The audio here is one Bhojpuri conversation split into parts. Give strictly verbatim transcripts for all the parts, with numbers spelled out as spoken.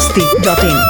masti dot in.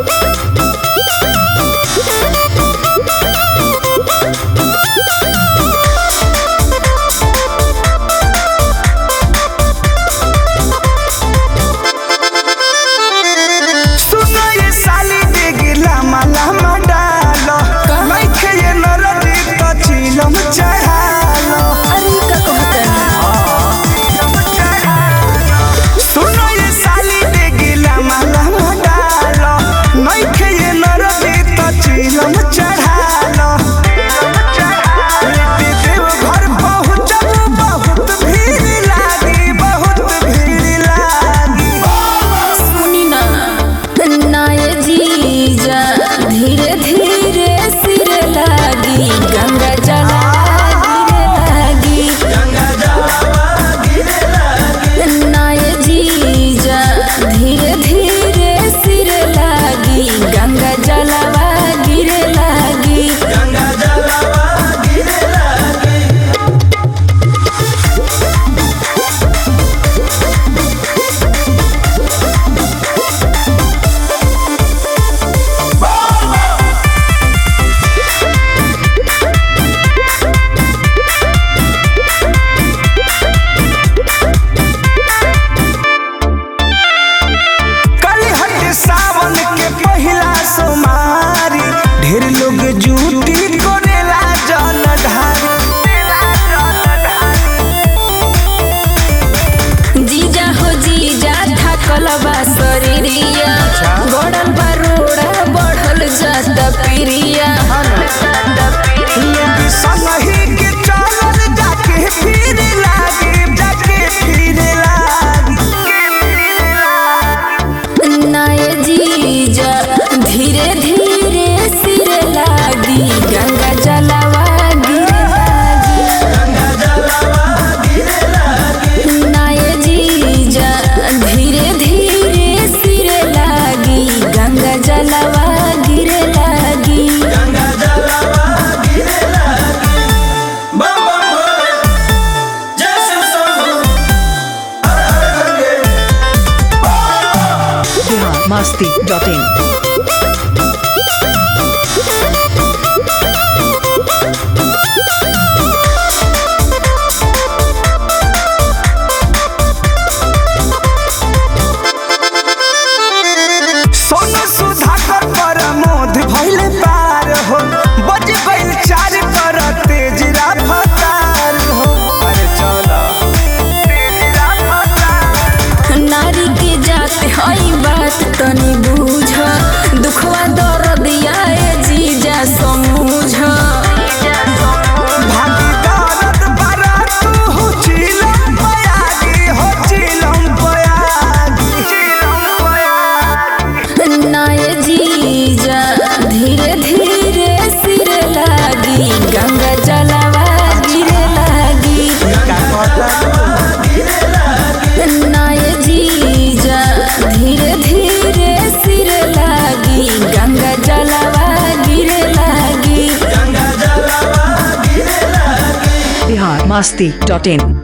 masti dot in. तनी बूझ दुखवा दर्दिया ए जीजा समूझ भागी दर्द बरा तू हो चिलम बयागी हो चिलम बयागी चिलम बयागी ना ए जीजा धीरे धीरे सिर लागी गंगा जलवा गिरे लागी ना ए जीजा धीरे धीरे सिर लागी गंगा जलवा गिरे लागी Bihar masti dot in.